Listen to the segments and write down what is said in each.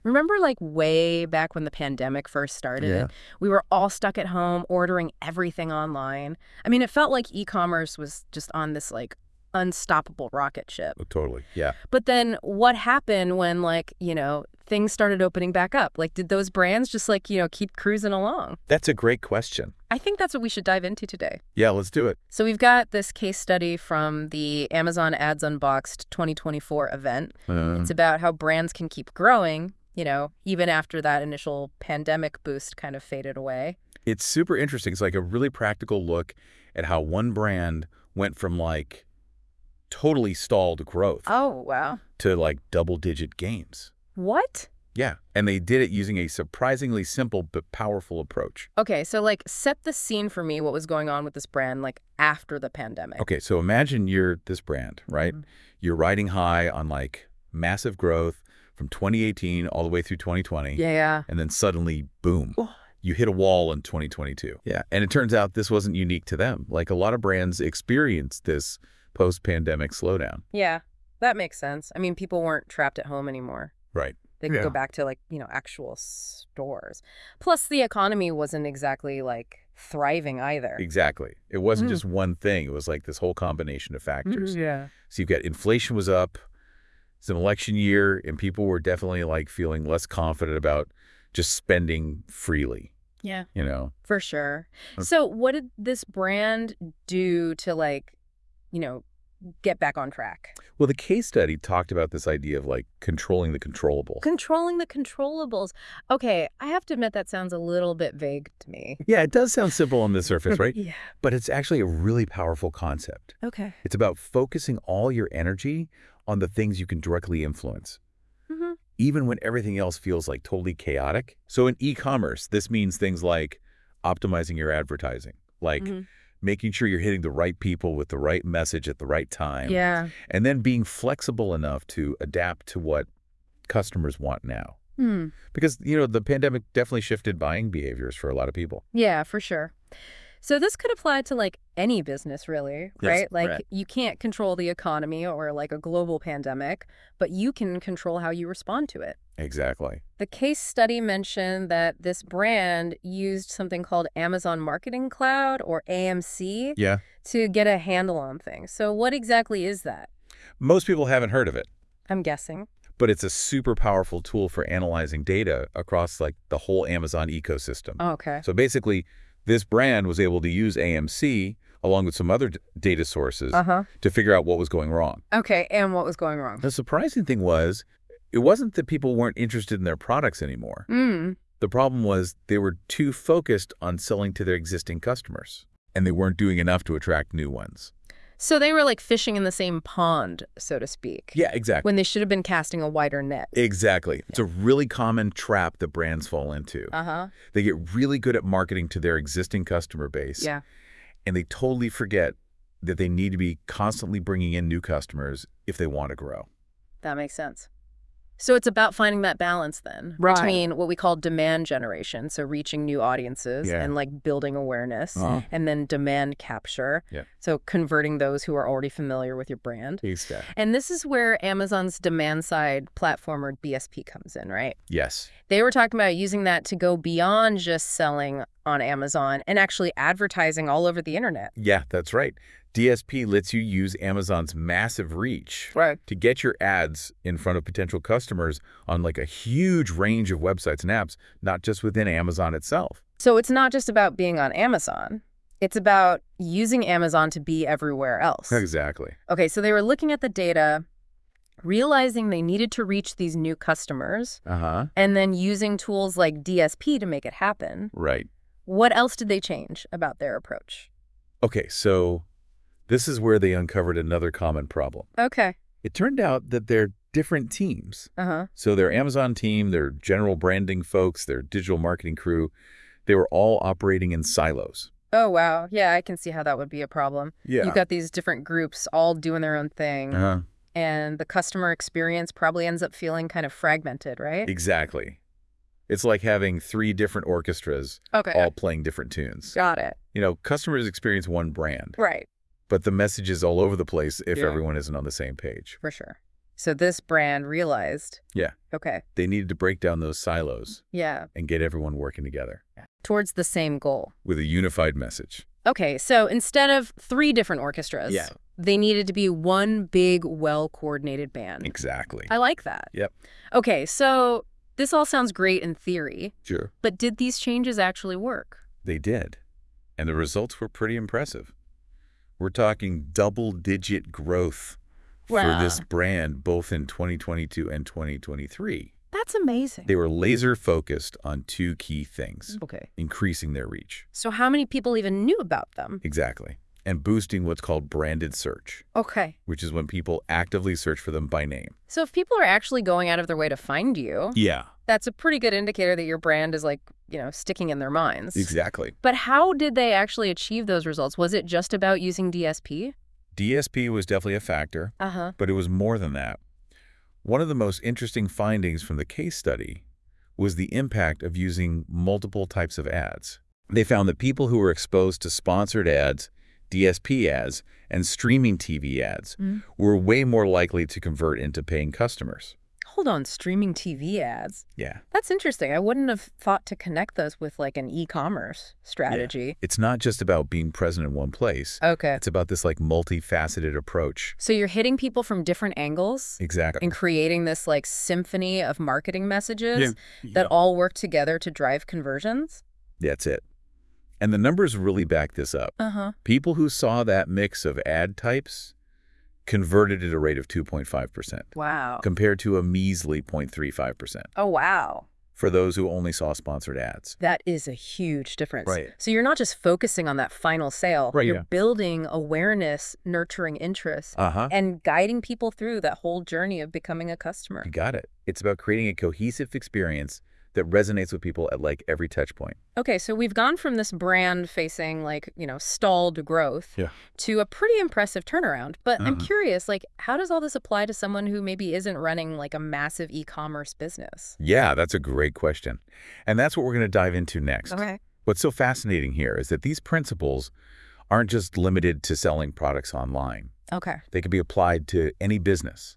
Remember like way back when the pandemic first Yeah. started? We were all stuck at home ordering everything online. I mean, it felt like e-commerce was just on this like unstoppable rocket ship. Oh, totally. Yeah. But then what happened when like, things started opening back up? Like, did those brands just like, keep cruising along? That's a great question. I think that's what we should dive into today. Yeah, let's do it. So we've got this case study from the Amazon Ads Unboxed 2024 event. It's about how brands can keep growing, even after that initial pandemic boost kind of faded away. It's super interesting. It's like a really practical look at how one brand went from like totally stalled growth Oh, wow. to like double-digit gains. What? Yeah, and they did it using a surprisingly simple but powerful approach. Okay, so like set the scene for me, what was going on with this brand like after the pandemic. Okay, so imagine you're this brand, right? You're riding high on like massive growth from 2018 all the way through 2020. Yeah. And then suddenly, boom, you hit a wall in 2022. Yeah, and it turns out this wasn't unique to them. Like a lot of brands experienced this post-pandemic slowdown. Yeah, that makes sense. I mean, people weren't trapped at home anymore. Right. They could go back to like, actual stores. Plus, the economy wasn't exactly like thriving either. Exactly. It wasn't just one thing. It was like this whole combination of factors. Yeah. So you've got inflation was up, it's an election year, and people were definitely like feeling less confident about just spending freely. Yeah. For sure. So what did this brand do to like, get back on track? Well, the case study talked about this idea of like controlling the controllables. Controlling the controllables. Okay, I have to admit that sounds a little bit vague to me. Yeah, it does sound simple on the surface, right? Yeah. But it's actually a really powerful concept. Okay. It's about focusing all your energy on the things you can directly influence, even when everything else feels like totally chaotic. So in e-commerce, this means things like optimizing your advertising, like making sure you're hitting the right people with the right message at the right time. Yeah. And then being flexible enough to adapt to what customers want now. Because, the pandemic definitely shifted buying behaviors for a lot of people. Yeah, for sure. So this could apply to like any business really, Yes, right? Like right. you can't control the economy or like a global pandemic, but you can control how you respond to it. Exactly. The case study mentioned that this brand used something called Amazon Marketing Cloud or AMC Yeah. to get a handle on things. So what exactly is that? Most people haven't heard of it, I'm guessing. but it's a super powerful tool for analyzing data across like the whole Amazon ecosystem. Oh, okay. So basically, this brand was able to use AMC along with some other data sources to figure out what was going wrong. Okay, and what was going wrong? The surprising thing was, it wasn't that people weren't interested in their products anymore. The problem was they were too focused on selling to their existing customers, and they weren't doing enough to attract new ones. So they were like fishing in the same pond, so to speak. Yeah, exactly. When they should have been casting a wider net. Exactly. It's a really common trap that brands fall into. They get really good at marketing to their existing customer base. Yeah. And they totally forget that they need to be constantly bringing in new customers if they want to grow. That makes sense. So it's about finding that balance then between what we call demand generation, so reaching new audiences and like building awareness, and then demand capture, so converting those who are already familiar with your brand. Exactly. And this is where Amazon's demand side platform or DSP comes in, right? Yes. They were talking about using that to go beyond just selling on Amazon and actually advertising all over the internet. Yeah, that's right. DSP lets you use Amazon's massive reach to get your ads in front of potential customers on like a huge range of websites and apps, not just within Amazon itself. So it's not just about being on Amazon. It's about using Amazon to be everywhere else. Exactly. Okay, so they were looking at the data, realizing they needed to reach these new customers, and then using tools like DSP to make it happen. Right. What else did they change about their approach? Okay, so this is where they uncovered another common problem. Okay. It turned out that they're different teams. So their Amazon team, their general branding folks, their digital marketing crew, they were all operating in silos. Oh, wow. Yeah, I can see how that would be a problem. Yeah. You've got these different groups all doing their own thing, and the customer experience probably ends up feeling kind of fragmented, right? Exactly. It's like having 3 different orchestras all playing different tunes. Got it. Customers experience one brand. Right. But the message is all over the place if everyone isn't on the same page. For sure. So this brand realized. Yeah. Okay. They needed to break down those silos. Yeah. And get everyone working together. Towards the same goal. With a unified message. Okay, so instead of 3 different orchestras, they needed to be one big, well-coordinated band. Exactly. I like that. Yep. Okay, so this all sounds great in theory. Sure. But did these changes actually work? They did. And the results were pretty impressive. We're talking double-digit growth for this brand both in 2022 and 2023. That's amazing. They were laser-focused on 2 key things. Okay. Increasing their reach. So how many people even knew about them? Exactly. And boosting what's called branded search. Okay. Which is when people actively search for them by name. So if people are actually going out of their way to find you, that's a pretty good indicator that your brand is sticking in their minds. Exactly. But how did they actually achieve those results? Was it just about using DSP? DSP was definitely a factor, but it was more than that. One of the most interesting findings from the case study was the impact of using multiple types of ads. They found that people who were exposed to sponsored ads, DSP ads, and streaming TV ads were way more likely to convert into paying customers. Hold on, streaming TV ads? Yeah. That's interesting. I wouldn't have thought to connect those with an e-commerce strategy. Yeah. It's not just about being present in one place. Okay. It's about this multifaceted approach. So you're hitting people from different angles? Exactly. And creating this symphony of marketing messages that all work together to drive conversions? That's it. And the numbers really back this up. People who saw that mix of ad types converted at a rate of 2.5%. Wow. Compared to a measly 0.35%. Oh, wow. For those who only saw sponsored ads. That is a huge difference. Right. So you're not just focusing on that final sale. Right, you're building awareness, nurturing interest, and guiding people through that whole journey of becoming a customer. You got it. It's about creating a cohesive experience that resonates with people at every touch point. Okay, so we've gone from this brand facing stalled growth to a pretty impressive turnaround. But I'm curious, how does all this apply to someone who maybe isn't running a massive e-commerce business? Yeah, that's a great question. And that's what we're going to dive into next. Okay. What's so fascinating here is that these principles aren't just limited to selling products online. Okay. They can be applied to any business.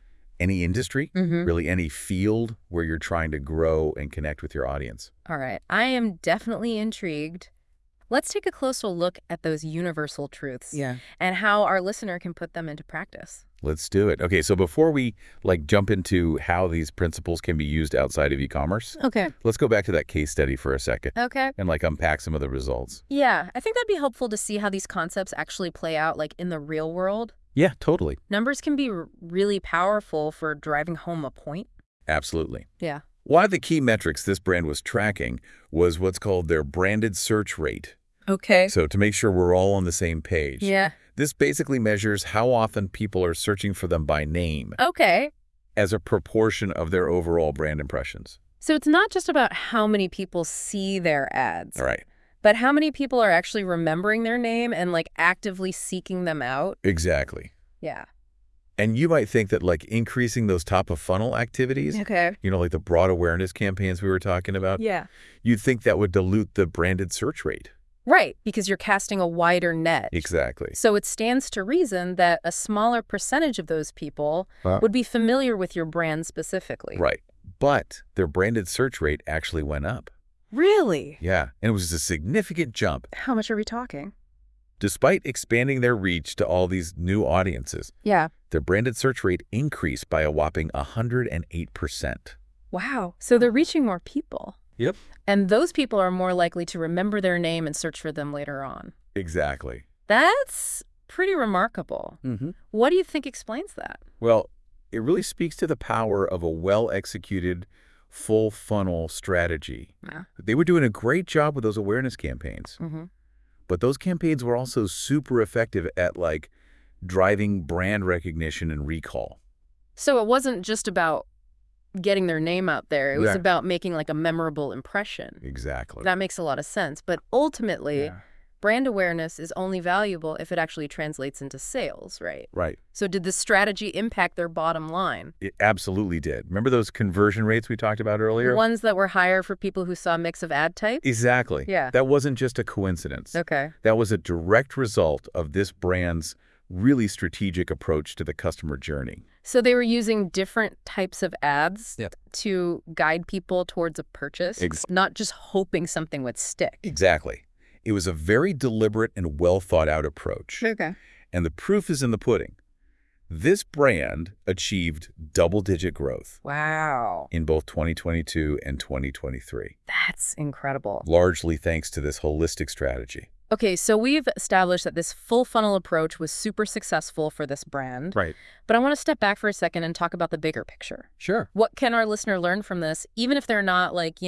Any industry, really any field where you're trying to grow and connect with your audience. All right. I am definitely intrigued. Let's take a closer look at those universal truths and how our listener can put them into practice. Let's do it. Okay, so before we jump into how these principles can be used outside of e-commerce, let's go back to that case study for a second. Okay. And unpack some of the results. Yeah, I think that'd be helpful to see how these concepts actually play out in the real world. Yeah, totally. Numbers can be really powerful for driving home a point. Absolutely. Yeah. One of the key metrics this brand was tracking was what's called their branded search rate. Okay. So to make sure we're all on the same page. Yeah. This basically measures how often people are searching for them by name. Okay. As a proportion of their overall brand impressions. So it's not just about how many people see their ads. Right. But how many people are actually remembering their name and actively seeking them out? Exactly. Yeah. And you might think that increasing those top of funnel activities, the broad awareness campaigns we were talking about, you'd think that would dilute the branded search rate. Right, because you're casting a wider net. Exactly. So it stands to reason that a smaller percentage of those people would be familiar with your brand specifically. Right. But their branded search rate actually went up. Really? Yeah, and it was a significant jump. How much are we talking? Despite expanding their reach to all these new audiences, their branded search rate increased by a whopping 108%. Wow. So they're reaching more people. Yep. And those people are more likely to remember their name and search for them later on. Exactly. That's pretty remarkable. What do you think explains that? Well, it really speaks to the power of a well-executed full funnel strategy. They were doing a great job with those awareness campaigns. But those campaigns were also super effective at driving brand recognition and recall. So it wasn't just about getting their name out there. It was about making a memorable impression. Exactly. That makes a lot of sense. But ultimately, brand awareness is only valuable if it actually translates into sales, right? Right. So did this strategy impact their bottom line? It absolutely did. Remember those conversion rates we talked about earlier? The ones that were higher for people who saw a mix of ad types? Exactly. Yeah. That wasn't just a coincidence. Okay. That was a direct result of this brand's really strategic approach to the customer journey. So they were using different types of ads to guide people towards a purchase, not just hoping something would stick. Exactly. It was a very deliberate and well-thought-out approach. Okay. And the proof is in the pudding. This brand achieved double-digit growth. Wow. In both 2022 and 2023. That's incredible. Largely thanks to this holistic strategy. Okay, so we've established that this full funnel approach was super successful for this brand. Right. But I want to step back for a second and talk about the bigger picture. Sure. What can our listener learn from this, even if they're not like,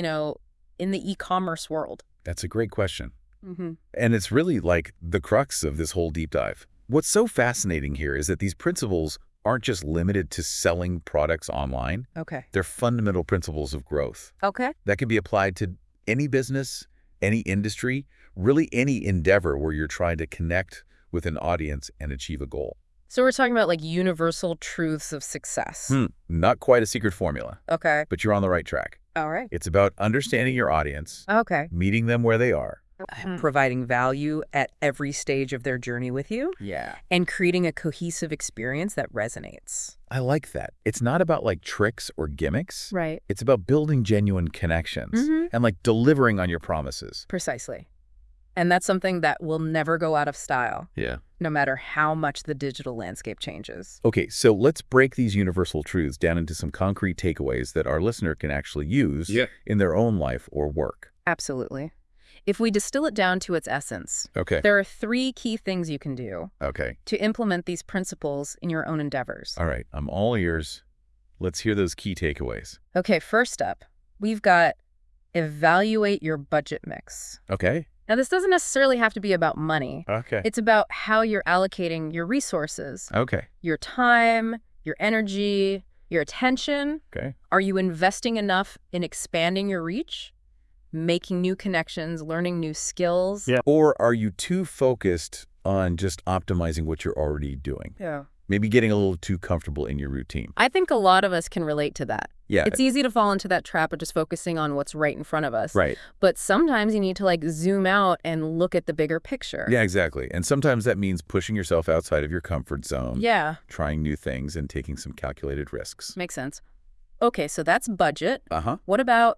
in the e-commerce world? That's a great question. And it's really like the crux of this whole deep dive. What's so fascinating here is that these principles aren't just limited to selling products online. Okay. They're fundamental principles of growth. Okay. That can be applied to any business, any industry, really any endeavor where you're trying to connect with an audience and achieve a goal. So we're talking about like universal truths of success. Not quite a secret formula. Okay. But you're on the right track. All right. It's about understanding your audience. Okay. Meeting them where they are. Providing value at every stage of their journey with you. Yeah. And creating a cohesive experience that resonates. I like that. It's not about like tricks or gimmicks. Right. It's about building genuine connections and like delivering on your promises. Precisely. And that's something that will never go out of style. Yeah. No matter how much the digital landscape changes. Okay, so let's break these universal truths down into some concrete takeaways that our listener can actually use in their own life or work. Absolutely. If we distill it down to its essence, there are 3 key things you can do to implement these principles in your own endeavors. All right, I'm all ears. Let's hear those key takeaways. Okay, first up, we've got evaluate your budget mix. Okay. Now, this doesn't necessarily have to be about money. Okay. It's about how you're allocating your resources. Okay. Your time, your energy, your attention. Okay. Are you investing enough in expanding your reach? Making new connections, learning new skills? Yeah. Or are you too focused on just optimizing what you're already doing? Yeah. Maybe getting a little too comfortable in your routine. I think a lot of us can relate to that. Yeah. It's easy to fall into that trap of just focusing on what's right in front of us. Right. But sometimes you need to like zoom out and look at the bigger picture. Yeah, exactly. And sometimes that means pushing yourself outside of your comfort zone. Yeah. Trying new things and taking some calculated risks. Makes sense. Okay, so that's budget. Uh-huh. What about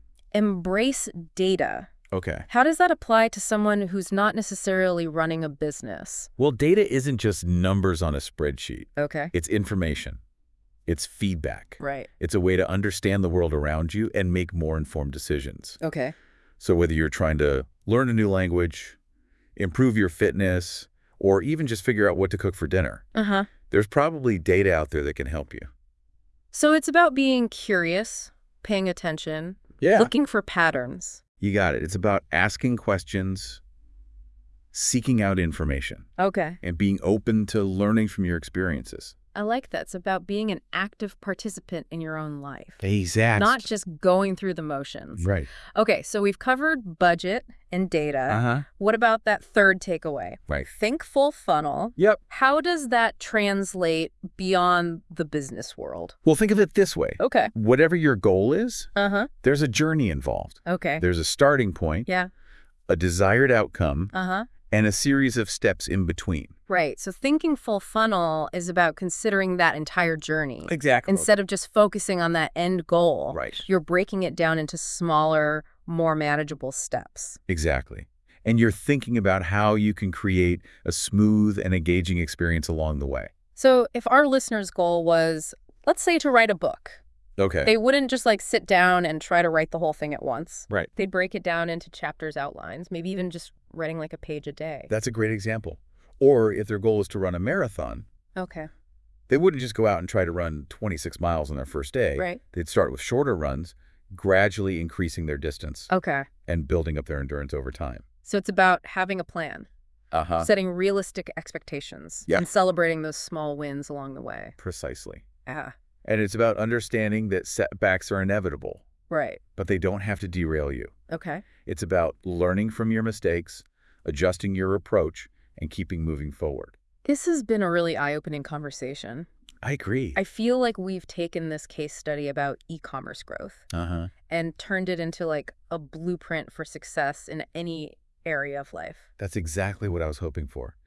embrace data? Okay. How does that apply to someone who's not necessarily running a business? Well, data isn't just numbers on a spreadsheet. Okay. It's information. It's feedback. Right. It's a way to understand the world around you and make more informed decisions. Okay. So whether you're trying to learn a new language, improve your fitness, or even just figure out what to cook for dinner, there's probably data out there that can help you. So it's about being curious, paying attention, looking for patterns. You got it. It's about asking questions, seeking out information. Okay. And being open to learning from your experiences. I like that. It's about being an active participant in your own life. Exactly. Not just going through the motions. Right. Okay, so we've covered budget and data. What about that third takeaway? Right. Think full funnel. Yep. How does that translate beyond the business world? Well, think of it this way. Okay. Whatever your goal is, there's a journey involved. Okay. There's a starting point. Yeah. A desired outcome. And a series of steps in between. Right. So thinking full funnel is about considering that entire journey. Exactly. Instead of just focusing on that end goal. Right. You're breaking it down into smaller, more manageable steps. Exactly. And you're thinking about how you can create a smooth and engaging experience along the way. So if our listener's goal was, let's say, to write a book. Okay. They wouldn't just like sit down and try to write the whole thing at once. Right. They'd break it down into chapters, outlines, maybe even just writing like a page a day. That's a great example. Or if their goal is to run a marathon. Okay. They wouldn't just go out and try to run 26 miles on their first day. Right. They'd start with shorter runs, gradually increasing their distance. Okay. And building up their endurance over time. So it's about having a plan. Setting realistic expectations. Yeah. And celebrating those small wins along the way. Precisely. Yeah. And it's about understanding that setbacks are inevitable. Right. But they don't have to derail you. Okay. It's about learning from your mistakes, adjusting your approach, and keeping moving forward. This has been a really eye-opening conversation. I agree. I feel like we've taken this case study about e-commerce growth and turned it into like a blueprint for success in any area of life. That's exactly what I was hoping for.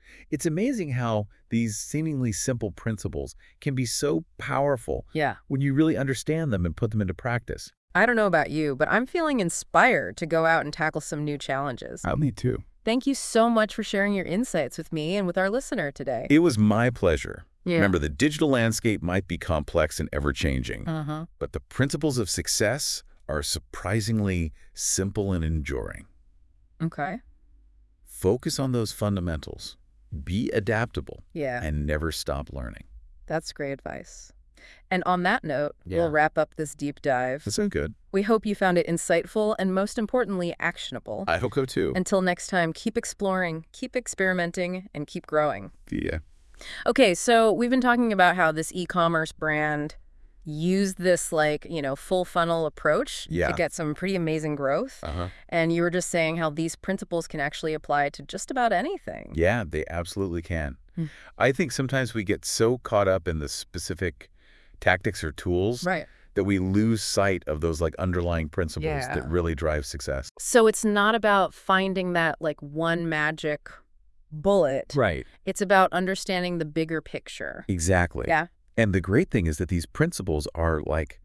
It's amazing how these seemingly simple principles can be so powerful when you really understand them and put them into practice. I don't know about you, but I'm feeling inspired to go out and tackle some new challenges. Me too. Thank you so much for sharing your insights with me and with our listener today. It was my pleasure. Remember, the digital landscape might be complex and ever-changing, but the principles of success are surprisingly simple and enduring. Okay. Focus on those fundamentals. Be adaptable. Yeah. And never stop learning. That's great advice. And on that note, we'll wrap up this deep dive. That's so good. We hope you found it insightful and, most importantly, actionable. I hope so, too. Until next time, keep exploring, keep experimenting, and keep growing. Yeah. Okay, so we've been talking about how this e-commerce brand used this, full funnel approach to get some pretty amazing growth. And you were just saying how these principles can actually apply to just about anything. Yeah, they absolutely can. I think sometimes we get so caught up in the specific tactics or tools that we lose sight of those underlying principles that really drive success. So it's not about finding that one magic bullet. Right. It's about understanding the bigger picture. Exactly. Yeah. And the great thing is that these principles are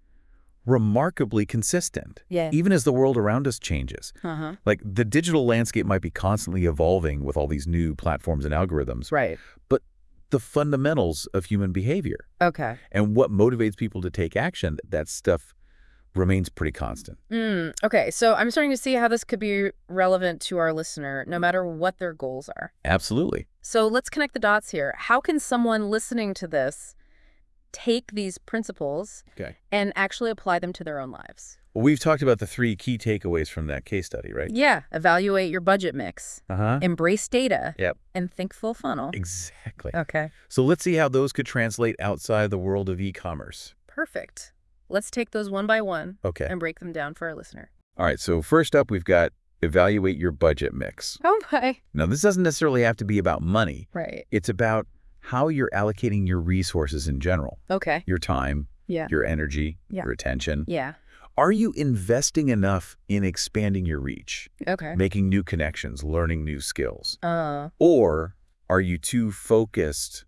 remarkably consistent. Yeah. Even as the world around us changes. The digital landscape might be constantly evolving with all these new platforms and algorithms. Right. But the fundamentals of human behavior. Okay. And what motivates people to take action, that stuff remains pretty constant. Okay, so I'm starting to see how this could be relevant to our listener, no matter what their goals are. Absolutely. So let's connect the dots here. How can someone listening to this take these principles and actually apply them to their own lives? Well, we've talked about the 3 key takeaways from that case study, right? Yeah. Evaluate your budget mix. Embrace data. And think full funnel. Exactly. Okay. So let's see how those could translate outside the world of e-commerce. Perfect. Let's take those one by one and break them down for our listener. All right. So first up, we've got evaluate your budget mix. Oh, my. Now, this doesn't necessarily have to be about money. Right. It's about how you're allocating your resources in general. Okay. Your time, your energy, your attention. Yeah. Are you investing enough in expanding your reach? Okay. Making new connections, learning new skills? Or are you too focused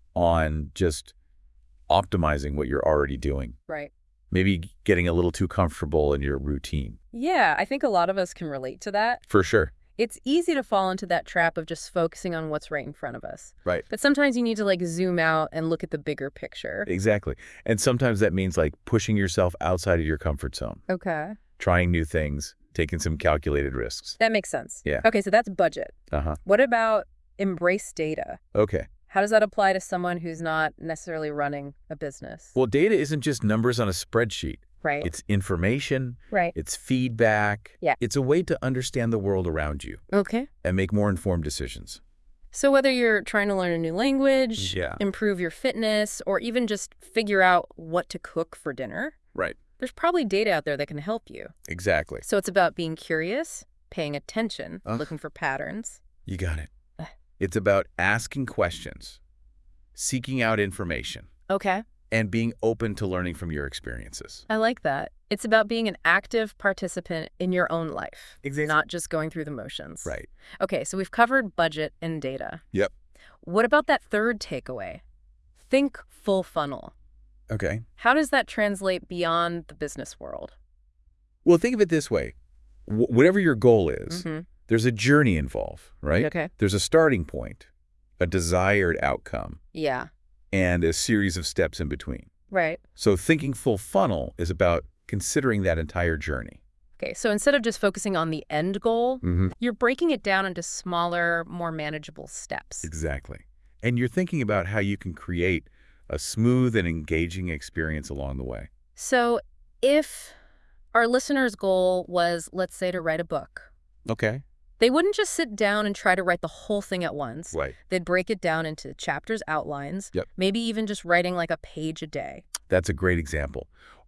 on just optimizing what you're already doing? Right. Maybe getting a little too comfortable in your routine. Yeah, I think a lot of us can relate to that. For sure. It's easy to fall into that trap of just focusing on what's right in front of us. Right. But sometimes you need to zoom out and look at the bigger picture. Exactly. And sometimes that means pushing yourself outside of your comfort zone. Okay. Trying new things, taking some calculated risks. That makes sense. Yeah. Okay, so that's budget. What about embrace data? Okay. How does that apply to someone who's not necessarily running a business? Well, data isn't just numbers on a spreadsheet. Right. It's information. Right. It's feedback. Yeah. It's a way to understand the world around you. Okay. And make more informed decisions. So whether you're trying to learn a new language, improve your fitness, or even just figure out what to cook for dinner, right, there's probably data out there that can help you. Exactly. So it's about being curious, paying attention, looking for patterns. You got it. It's about asking questions, seeking out information. Okay. And being open to learning from your experiences. I like that. It's about being an active participant in your own life. Exactly. Not just going through the motions. Right. Okay, so we've covered budget and data. Yep. What about that third takeaway? Think full funnel. Okay. How does that translate beyond the business world? Well, think of it this way. Whatever your goal is, there's a journey involved, right? Okay. There's a starting point, a desired outcome. Yeah. And a series of steps in between. Right. So thinking full funnel is about considering that entire journey. Okay, so instead of just focusing on the end goal, you're breaking it down into smaller, more manageable steps. Exactly. And you're thinking about how you can create a smooth and engaging experience along the way. So if our listener's goal was, let's say, to write a book. Okay. They wouldn't just sit down and try to write the whole thing at once. Right. They'd break it down into chapters, outlines, maybe even just writing a page a day. That's a great example.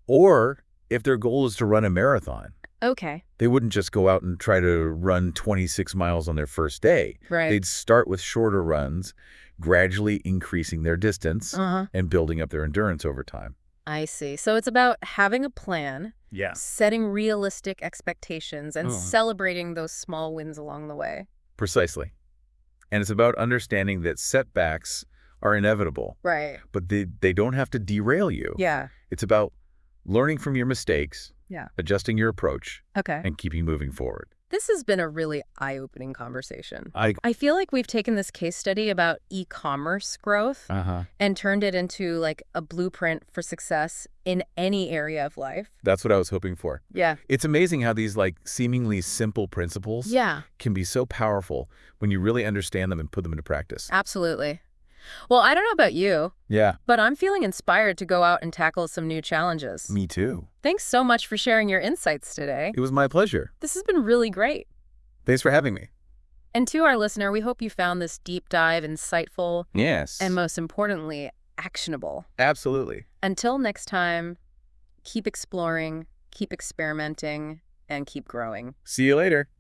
Or if their goal is to run a marathon. Okay. They wouldn't just go out and try to run 26 miles on their first day. Right. They'd start with shorter runs, gradually increasing their distance and building up their endurance over time. I see. So it's about having a plan, setting realistic expectations, and celebrating those small wins along the way. Precisely. And it's about understanding that setbacks are inevitable. Right. But they don't have to derail you. Yeah. It's about learning from your mistakes, adjusting your approach, and keeping moving forward. This has been a really eye-opening conversation. I feel like we've taken this case study about e-commerce growth and turned it into like a blueprint for success in any area of life. That's what I was hoping for. Yeah. It's amazing how these like seemingly simple principles can be so powerful when you really understand them and put them into practice. Absolutely. Well, I don't know about you. Yeah. But I'm feeling inspired to go out and tackle some new challenges. Me too. Thanks so much for sharing your insights today. It was my pleasure. This has been really great. Thanks for having me. And to our listener, we hope you found this deep dive insightful. Yes. And most importantly, actionable. Absolutely. Until next time, keep exploring, keep experimenting, and keep growing. See you later.